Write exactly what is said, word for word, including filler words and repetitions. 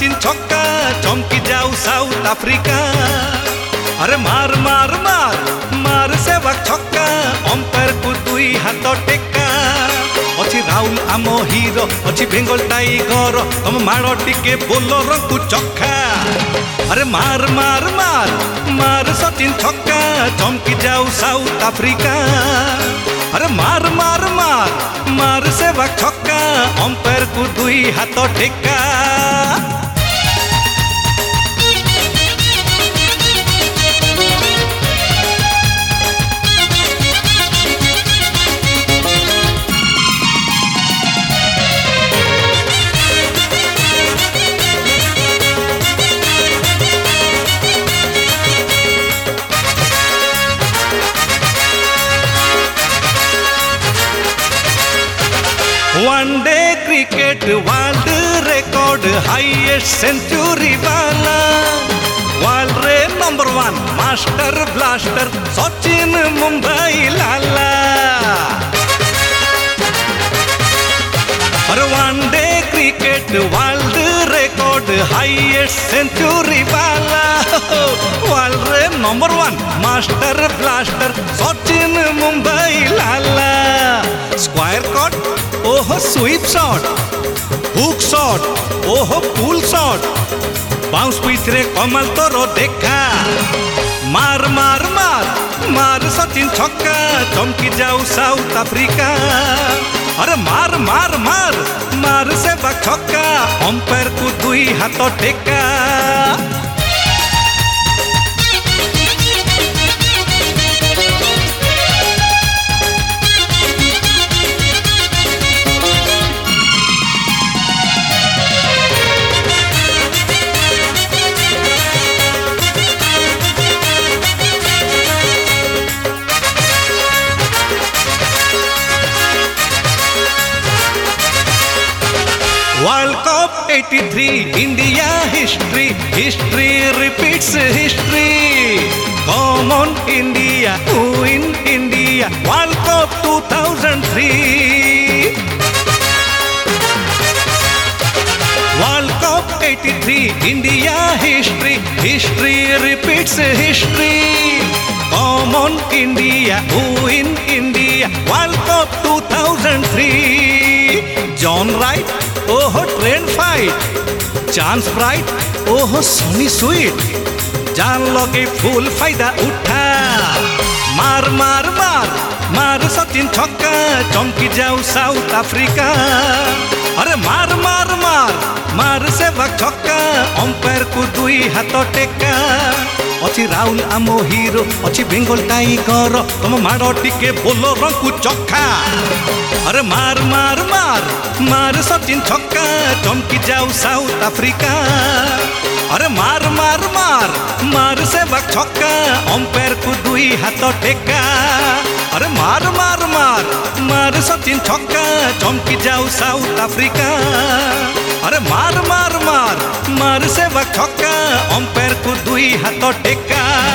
सचिन छक्का चमकी जाऊ साउथ अफ्रिका। अरे मार मार मार मार सेवक छक्का अंपायर को दुई हाथ टेका। अच्छी राहुल आम हीरो अच्छी बेंगल टाइगर तुम माड़ टिके बोलर को चक्का। अरे मार मार मार मार सचिन छक्का चमकी जाऊ साउथ अफ्रिका। अरे मार मार मार मार सेवक छक्का अंपायर को दुई हाथ टेका। One day cricket world record highest century वाला वर्ल्ड रे number one master blaster Sachin Mumbai लाला। और one day cricket world record highest century वाला वर्ल्ड रे number one master blaster Sachin Mumbai लाला। स्क्वायर कट ओहो स्वीप शॉट हुक शॉट ओहो पुल शॉट बाउंस पिच रे कमाल तोर देखा। मार मार मार मार सचिन छक्का चमकी जाऊ साउथ अफ्रिका। अरे मार मार मार मार सेवक छक्का अंपायर को दुई हाथ टेका। World Cup eighty-three India history, history repeats history. Come on India, win India, World Cup two thousand three. World Cup eighty-three India history, history repeats history. Come on India, win India, World Cup two thousand three. John Wright ओहो trend fight chance bright ओहो sunny sweet जान लगे full फायदा उठा। मार मार मार मार सचिन छक्का चमकी जाऊ साउथ अफ्रिका। अरे मार मार मार मार सेवक छक्का अंपायर को दुई हाथ टेका। अच्छी राहुल आम हीरो अच्छी बेंगल टाइगर तुम माड़ टिके बोलर को चक्का। अरे मार मार मार मार सचिन छक्का चमकी जाऊ साउथ अफ्रिका। अरे मार मार मार मार सेवक छक्का अंपायर को दुई हाथ टेका। अरे मार मार मार मार सचिन छक्का चमकी जाऊ साउथ अफ्रिका। अरे मार मार मार मार सेवक छक्का अंपायर को दुई हाथ टेका।